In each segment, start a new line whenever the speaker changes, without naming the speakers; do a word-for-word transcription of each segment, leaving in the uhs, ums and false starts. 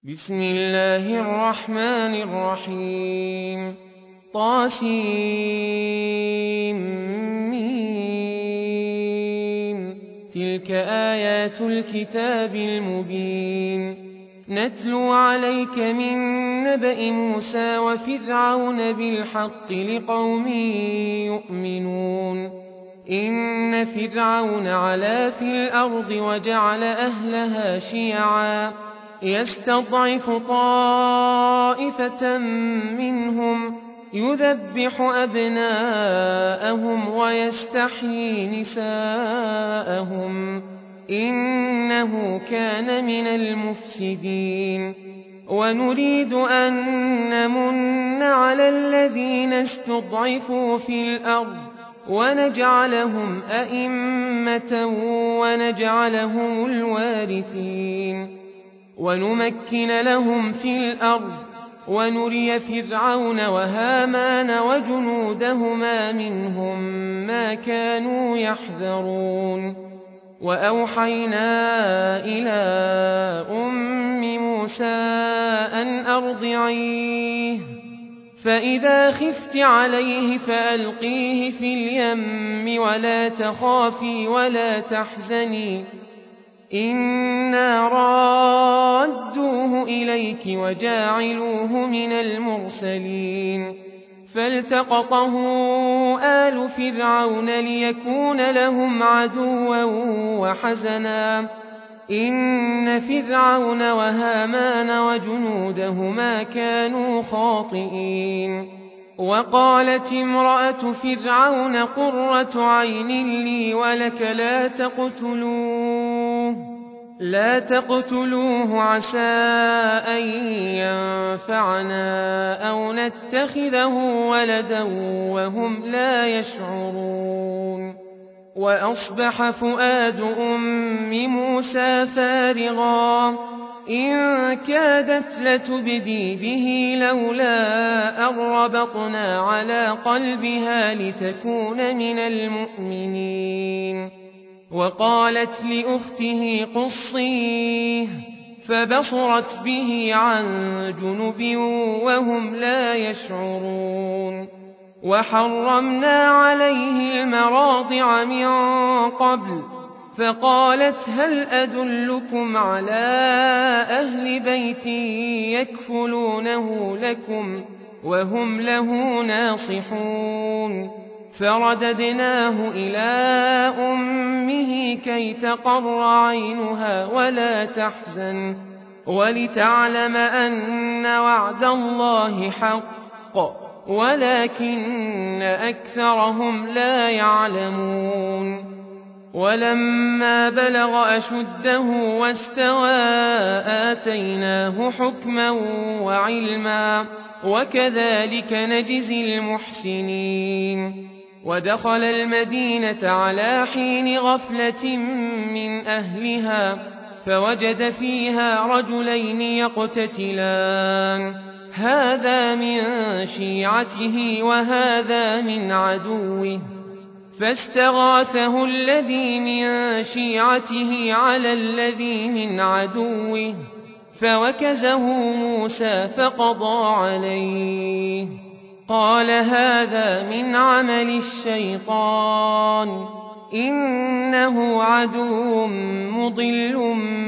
بسم الله الرحمن الرحيم طاسيم تلك آيات الكتاب المبين نتلو عليك من نبأ موسى وفرعون بالحق لقوم يؤمنون إن فرعون علا في الأرض وجعل أهلها شيعا يستضعف طائفة منهم يذبح أبناءهم ويستحيي نساءهم إنه كان من المفسدين ونريد أن نمن على الذين استضعفوا في الأرض ونجعلهم أئمة ونجعلهم الوارثين ونمكن لهم في الأرض ونري فرعون وهامان وجنودهما منهم ما كانوا يحذرون وأوحينا إلى أم موسى أن أرضعيه فإذا خفت عليه فألقيه في اليم ولا تخافي ولا تحزني إنا رادوه إليك وجاعلوه من المرسلين فالتقطه آل فرعون ليكون لهم عدوا وحزنا إن فرعون وهامان وجنودهما كانوا خاطئين وقالت امرأة فرعون قرة عين لي ولك لا تقتلوه لا تقتلوه عسى أن ينفعنا أو نتخذه ولدا وهم لا يشعرون وأصبح فؤاد أم موسى فارغا إن كادت لتبدي به لولا أن ربطنا على قلبها لتكون من المؤمنين وقالت لأخته قصيه فبصرت به عن جنب وهم لا يشعرون وحرمنا عليه المراضع من قبل فقالت هل أدلكم على أهل بيت يكفلونه لكم وهم له ناصحون فرددناه إلى أمه كي تقر عينها ولا تحزن ولتعلم أن وعد الله حق ولكن أكثرهم لا يعلمون ولما بلغ أشده واستوى آتيناه حكما وعلما وكذلك نجزي المحسنين ودخل المدينة على حين غفلة من أهلها فوجد فيها رجلين يقتتلان هذا من شيعته وهذا من عدوه فاستغاثه الذي من شيعته على الذي من عدوه فوكزه موسى فقضى عليه قال هذا من عمل الشيطان إنه عدو مضل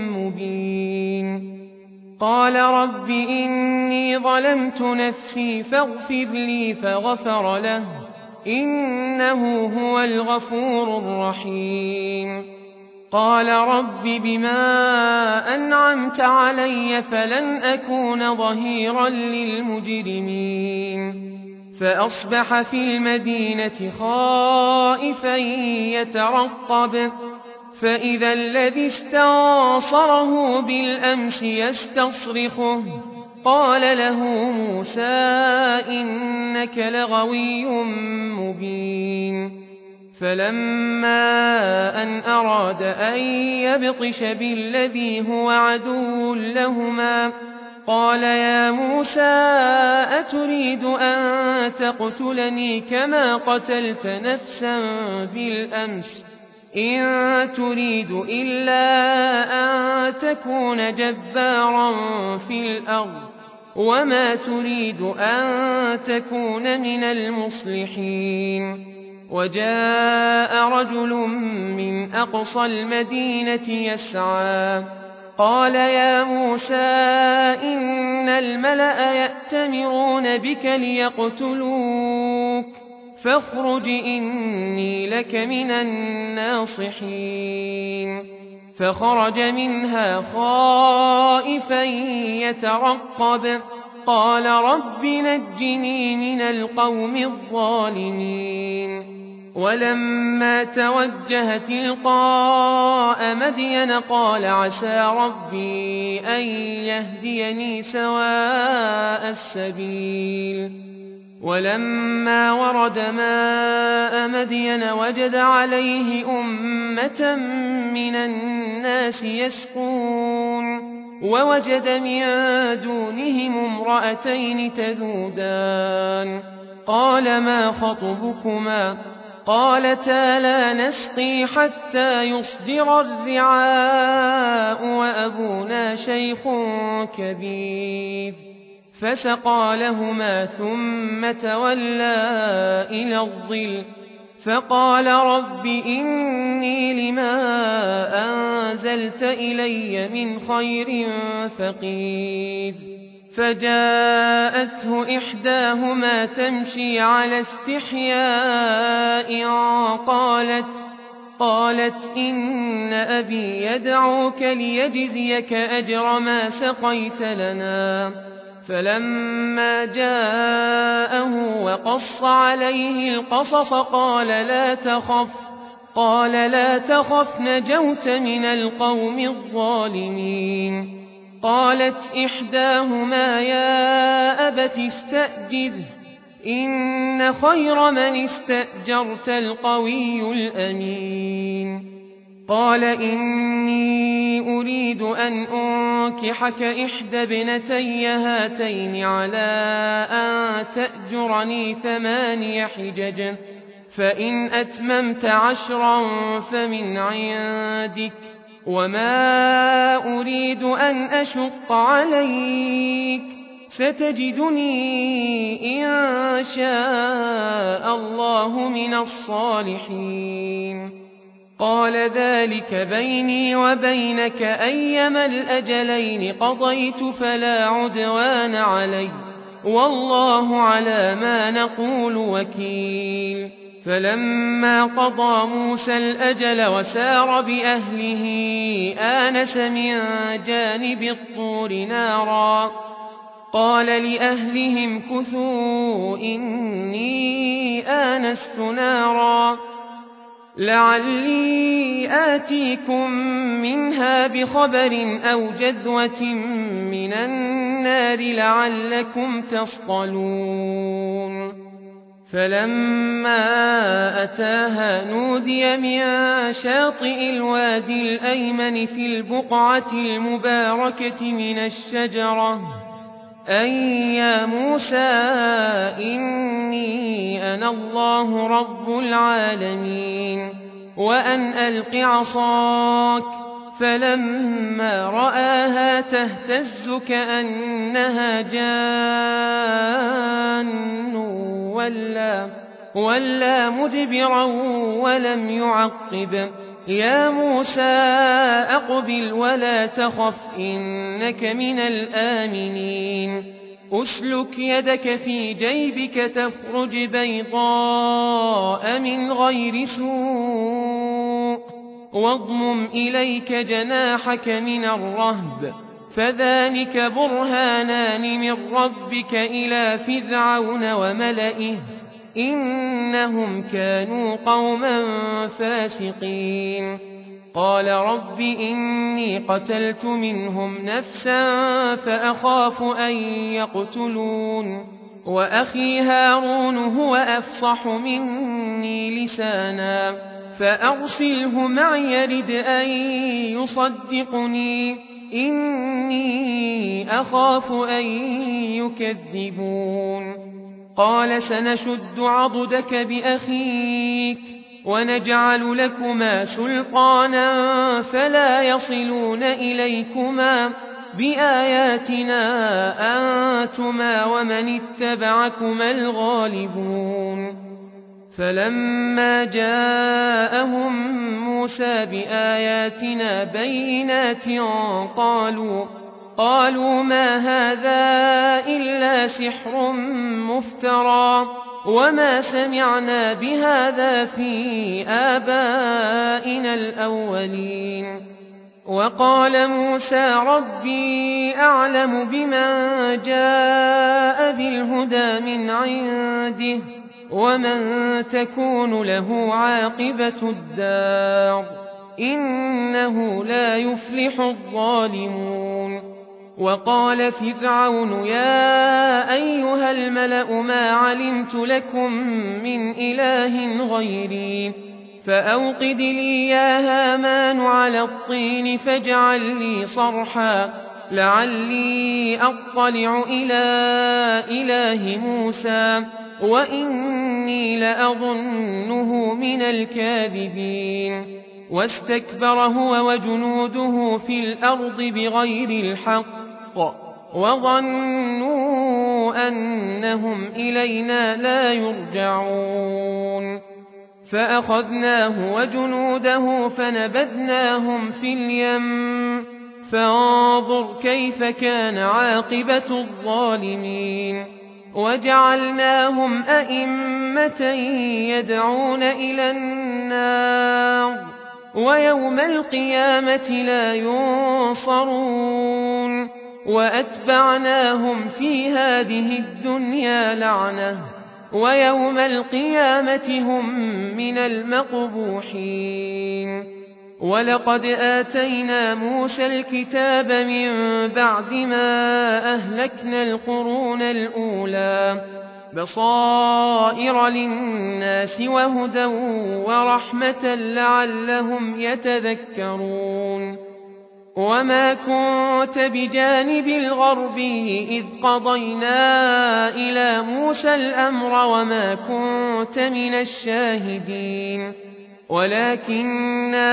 مبين قال رب إني ظلمت نفسي فاغفر لي فغفر له إنه هو الغفور الرحيم قال رب بما أنعمت علي فلن أكون ظهيرا للمجرمين فأصبح في المدينة خائفا يترقب فإذا الذي استنصره بالأمس يستصرخه قال له موسى إنك لغوي مبين فلما أن أراد أن يبطش بالذي هو عدو لهما قال يا موسى أتريد أن تقتلني كما قتلت نفسا بالأمس إن تريد إلا أن تكون جبارا في الأرض وما تريد أن تكون من المصلحين. وجاء رجل من أقصى المدينة يسعى قال يا موسى إن الملأ يأتمرون بك ليقتلوك فاخرج إني لك من الناصحين. فخرج منها خائفا يترقب قال رب نجني من القوم الظالمين. ولما توجه تلقاء مدين قال عسى ربي أن يهديني سواء السبيل. ولما ورد ماء مدين وجد عليه أمة من الناس يسقون ووجد من دونهم امرأتين تذودان قال ما خطبكما قالتا لا نسقي حتى يصدر الرعاء وأبونا شيخ كبير. فسقى لهما ثم تولى إلى الظل فقال رب إني لما أنزلت إلي من خير فقير. فجاءته إحداهما تمشي على استحياء قالت قالت إن أبي يدعوك ليجزيك أجر ما سقيت لنا. فلما جاءه وقص عليه القصص قال لا تخف قال لا تخف نجوت من القوم الظالمين. قالت إحداهما يا أبت استأجره إن خير من استأجرت القوي الأمين. قال إني أريد أن أنكحك إحدى ابنتي هاتين على أن تأجرني ثماني حجج فإن أتممت عشرا فمن عندك وما أريد أن أشق عليك ستجدني إن شاء الله من الصالحين. قال ذلك بيني وبينك أيما الأجلين قضيت فلا عدوان علي والله على ما نقول وكيل. فلما قضى موسى الأجل وسار بأهله آنس من جانب الطور نارا قال لأهلهم كثوا إني آنست نارا لعلي آتيكم منها بخبر أو جذوة من النار لعلكم تصطلون. فلما أتاها نودي من شاطئ الوادي الأيمن في البقعة المباركة من الشجرة أن يا موسى إني أنا الله رب العالمين وأن ألق عصاك. فلما رآها تهتز كأنها جان ولا, ولا مدبرا ولم يعقب. يا موسى أقبل ولا تخف إنك من الآمنين. أسلك يدك في جيبك تخرج بيضاء من غير سوء واضمم إليك جناحك من الرهب فذلك برهانان من ربك إلى فرعون وملئه إنهم كانوا قوما فاسقين. قال رب إني قتلت منهم نفسا فأخاف أن يقتلون وأخي هارون هو أفصح مني لسانا فأرسله معي يرد أن يصدقني إني أخاف أن يكذبون. قال سنشد عضدك بأخيك ونجعل لكما سلطانا فلا يصلون إليكما بآياتنا أنتما ومن اتبعكما الغالبون فلما جاءهم موسى بآياتنا بينات قالوا قالوا ما هذا إلا سحر مفترى وما سمعنا بهذا في آبائنا الأولين وقال موسى ربي أعلم بمن جاء بالهدى من عنده ومن تكون له عاقبة الدار إنه لا يفلح الظالمون وقال فرعون يا أيها الملأ ما علمت لكم من إله غيري فأوقد لي يا هامان على الطين فاجعل لي صرحا لعلي أطلع إلى إله موسى وإني لأظنه من الكاذبين واستكبر هو وجنوده في الأرض بغير الحق وظنوا أنهم إلينا لا يرجعون فأخذناه وجنوده فنبذناهم في اليم فانظر كيف كان عاقبة الظالمين وجعلناهم أئمة يدعون إلى النار ويوم القيامة لا ينصرون وأتبعناهم في هذه الدنيا لعنة ويوم القيامة هم من المقبوحين ولقد آتينا موسى الكتاب من بعد ما أهلكنا القرون الأولى بصائر للناس وهدى ورحمة لعلهم يتذكرون وما كنت بجانب الغربي إذ قضينا إلى موسى الأمر وما كنت من الشاهدين ولكننا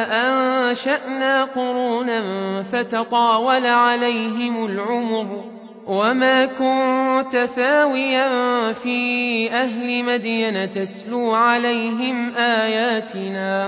أنشأنا قرونا فتطاول عليهم العمر وما كنت ثاويا في أهل مدين تتلو عليهم آياتنا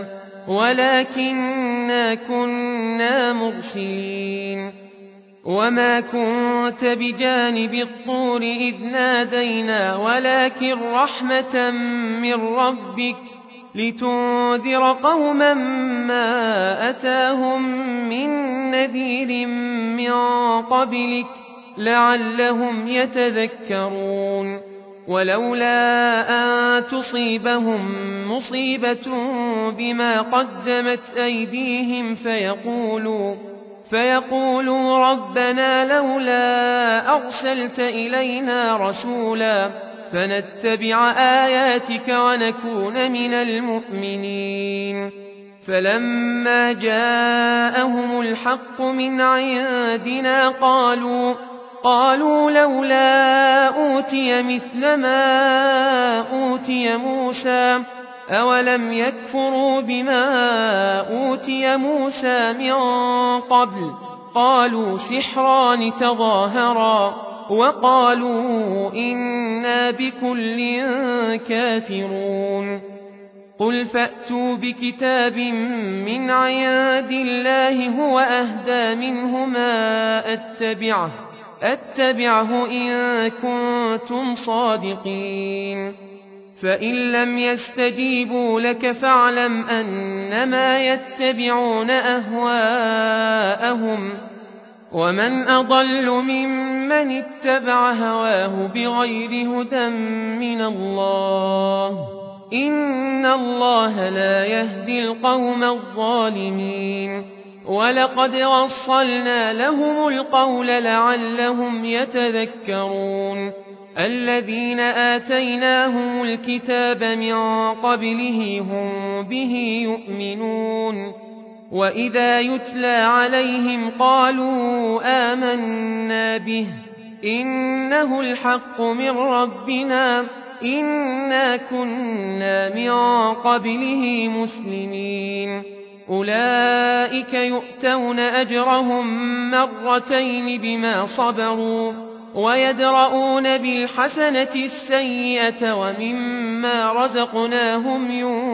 ولكننا كنا مرسلين وما كنت بجانب الطور إذ نادينا ولكن رحمة من ربك لتنذر قوما ما أتاهم من نذير من قبلك لعلهم يتذكرون ولولا أن تصيبهم مصيبة بما قدمت أيديهم فيقولوا فيقولوا ربنا لولا أرسلت إلينا رسولا فنتبع آياتك ونكون من المؤمنين فلما جاءهم الحق من عندنا قالوا قالوا لولا أوتي مثل ما أوتي موسى أولم يكفروا بما أوتي موسى من قبل قالوا سحران تظاهرا وقالوا إنا بكل كافرون قل فأتوا بكتاب من عند الله هو أهدى منهما أتبعه أتبعه إن كنتم صادقين فإن لم يستجيبوا لك فاعلم أنما يتبعون أهواءهم ومن أضل ممن اتبع هواه بغير هدى من الله إن الله لا يهدي القوم الظالمين ولقد وصلنا لهم القول لعلهم يتذكرون الذين آتيناهم الكتاب من قبله هم به يؤمنون وإذا يتلى عليهم قالوا آمنا به إنه الحق من ربنا إنا كنا من قبله مسلمين أولئك يؤتون أجرهم مرتين بما صبروا ويدرؤون بالحسنة السيئة ومما رزقناهم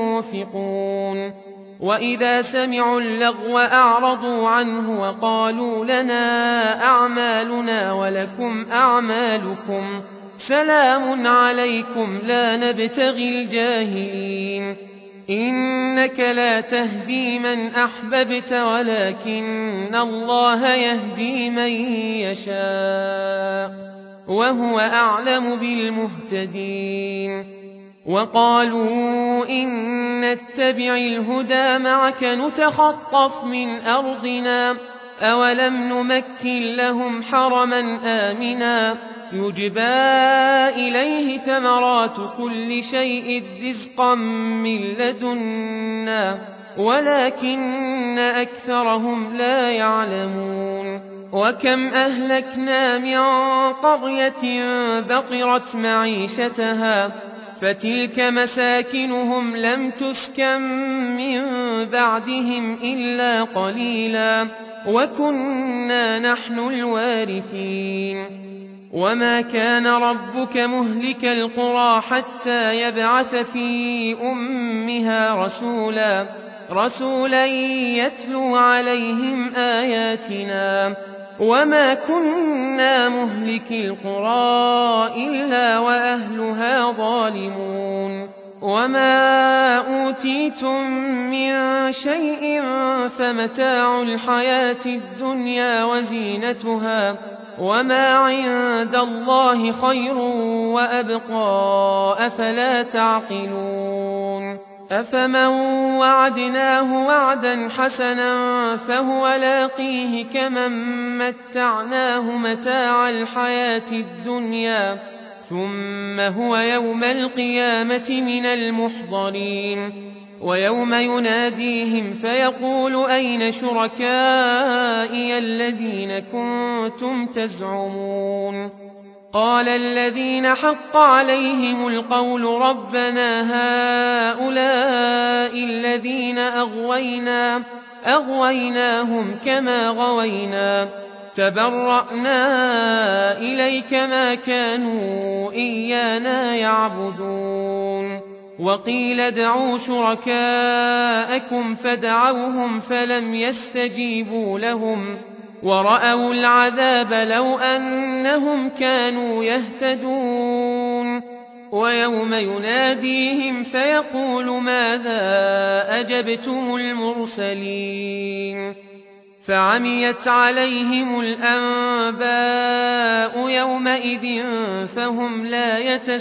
ينفقون وإذا سمعوا اللغو أعرضوا عنه وقالوا لنا أعمالنا ولكم أعمالكم سلام عليكم لا نبتغي الجاهلين إنك لا تهدي من أحببت ولكن الله يهدي من يشاء وهو أعلم بالمهتدين وقالوا إن نتبع الهدى معك نتخطف من أرضنا أولم نمكن لهم حرما آمنا يجبى إليه ثمرات كل شيء رزقا من لدنا ولكن أكثرهم لا يعلمون وكم أهلكنا من قرية بطرت معيشتها فتلك مساكنهم لم تسكن من بعدهم إلا قليلا وكنا نحن الوارثين وما كان ربك مهلك القرى حتى يبعث في أمها رسولا رسولا يتلو عليهم آياتنا وما كنا مهلك القرى إلا وأهلها ظالمون وما أوتيتم من شيء فمتاع الحياة الدنيا وزينتها وما عند الله خير وأبقى أفلا تعقلون أفمن وعدناه وعدا حسنا فهو لاقيه كمن متعناه متاع الحياة الدنيا ثم هو يوم القيامة من المحضرين ويوم يناديهم فيقول أين شركائي الذين كنتم تزعمون قال الذين حق عليهم القول ربنا هؤلاء الذين أغوينا أغويناهم كما غوينا تبرأنا إليك ما كانوا إيانا يعبدون وقيل ادعوا شركاءكم فدعوهم فلم يستجيبوا لهم ورأوا العذاب لو أنهم كانوا يهتدون ويوم يناديهم فيقول ماذا أجبتم المرسلين فعميت عليهم الأنباء يومئذ فهم لا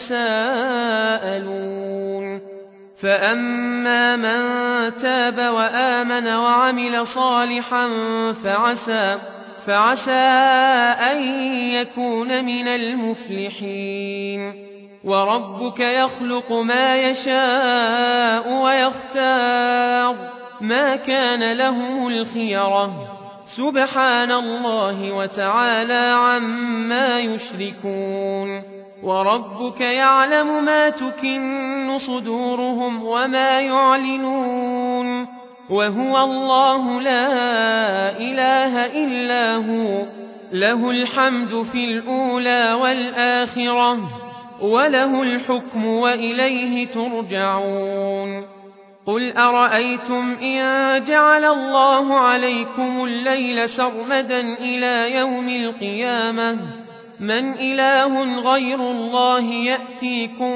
يتساءلون فأما من تاب وآمن وعمل صالحا فعسى, فعسى أن يكون من المفلحين وربك يخلق ما يشاء ويختار ما كان لهم الخيرة سبحان الله وتعالى عما يشركون وربك يعلم ما تكن صدورهم وما يعلنون وهو الله لا إله إلا هو له الحمد في الأولى والآخرة وله الحكم وإليه ترجعون قل أرأيتم إن جعل الله عليكم الليل سرمدا إلى يوم القيامة من إله غير الله يأتيكم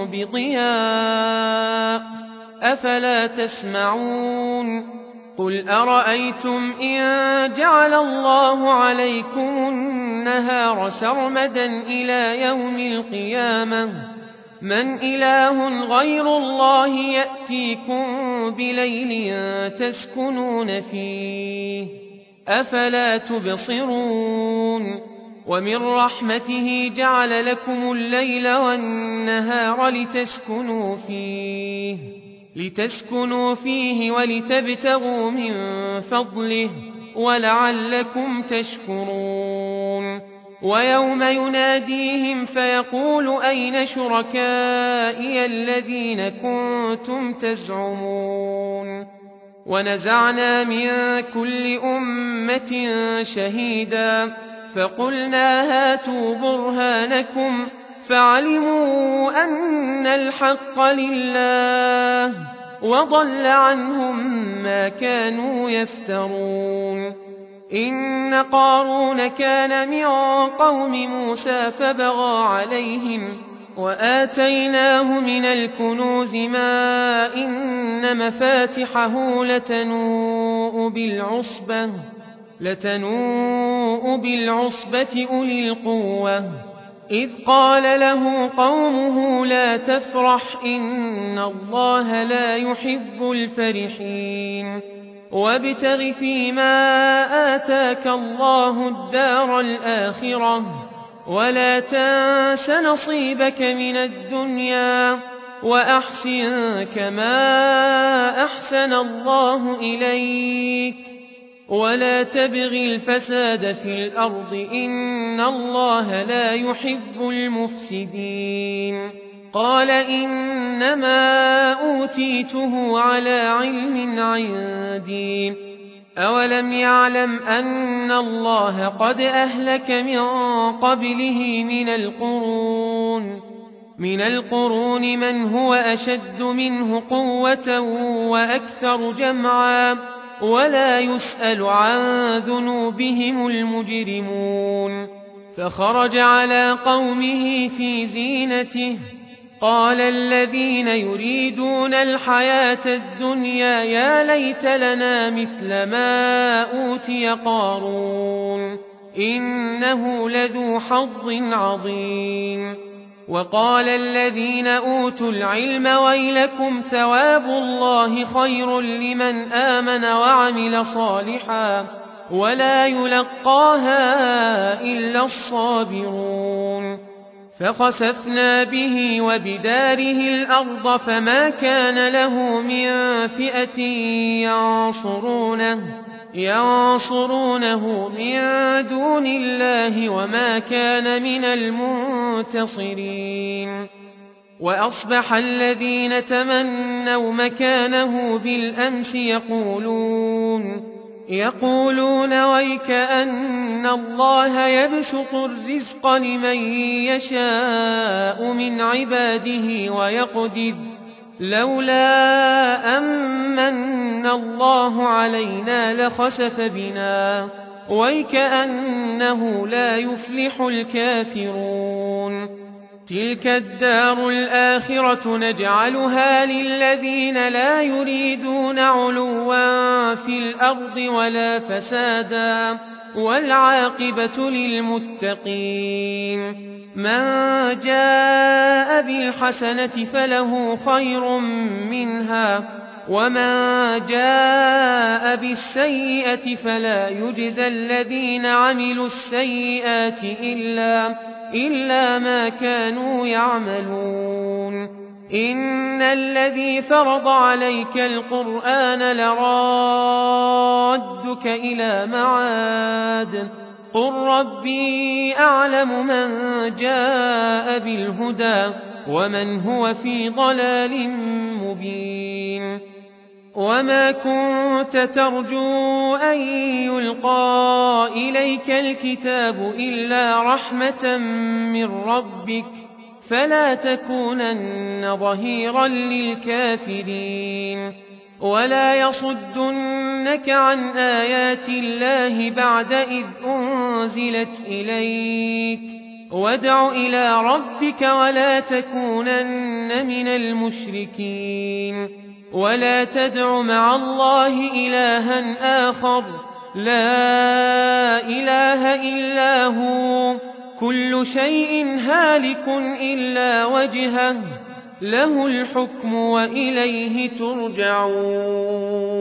بضياء أفلا تسمعون قل أرأيتم إن جعل الله عليكم النهار سرمدا إلى يوم القيامة من إله غير الله يأتيكم بليل تسكنون فيه أفلا تبصرون ومن رحمته جعل لكم الليل والنهار لتسكنوا فيه لتسكنوا فيه ولتبتغوا من فضله ولعلكم تشكرون ويوم يناديهم فيقول أين شركائي الذين كنتم تزعمون ونزعنا من كل أمة شهيدا فقلنا هاتوا برهانكم فعلموا أن الحق لله وضل عنهم ما كانوا يفترون إن قارون كان من قوم موسى فبغى عليهم وآتيناه من الكنوز ما إن مفاتحه لتنوء بالعصبة لتنوء بالعصبة أولي القوة إذ قال له قومه لا تفرح إن الله لا يحب الفرحين وابتغ فيما آتاك الله الدار الآخرة ولا تنس نصيبك من الدنيا وأحسن كما أحسن الله إليك ولا تبغ الفساد في الأرض إن الله لا يحب المفسدين قال إنما أوتيته على علم عندي أولم يعلم أن الله قد أهلك من قبله من القرون من القرون من هو أشد منه قوة وأكثر جمعا ولا يسأل عن ذنوبهم المجرمون فخرج على قومه في زينته قال الذين يريدون الحياة الدنيا يا ليت لنا مثل ما أوتي قارون إنه لذو حظ عظيم وقال الذين أوتوا العلم ويلكم ثواب الله خير لمن آمن وعمل صالحا ولا يلقاها إلا الصابرون فخسفنا به وبداره الأرض فما كان له من فئة ينصرونه ينصرونه من دون الله وما كان من المنتصرين وأصبح الذين تمنوا مكانه بالأمس يقولون يقولون ويكأن الله يبسط الرزق لمن يشاء من عباده ويقدر لولا أمن الله علينا لخسف بنا ويكأنه لا يفلح الكافرون تلك الدار الآخرة نجعلها للذين لا يريدون علوا في الأرض ولا فسادا والعاقبة للمتقين من جاء بالحسنة فله خير منها ومن جاء بالسيئة فلا يجزى الذين عملوا السيئات إلا, إلا ما كانوا يعملون إن الذي فرض عليك القرآن لرادك إلى معاد قل ربي أعلم من جاء بالهدى ومن هو في ضلال مبين وما كنت ترجو أن يلقى إليك الكتاب إلا رحمة من ربك فلا تكونن ظهيرا للكافرين ولا يصدنك عن آيات الله بعد إذ أنزلت إليك وادع إلى ربك ولا تكونن من المشركين ولا تدع مع الله إلها آخر لا إله إلا هو كل شيء هالك إلا وجهه له الحكم وإليه ترجعون